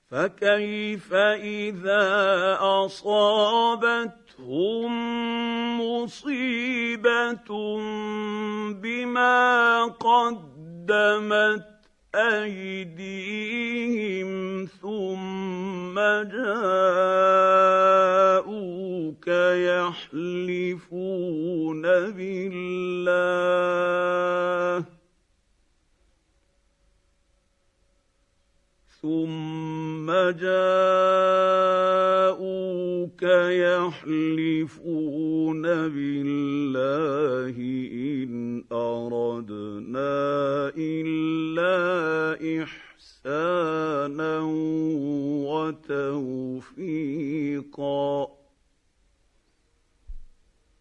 فكيف إذا أصابتهم مصيبة بما قدمت أيديهم ثم جاءوك يحلفون بالله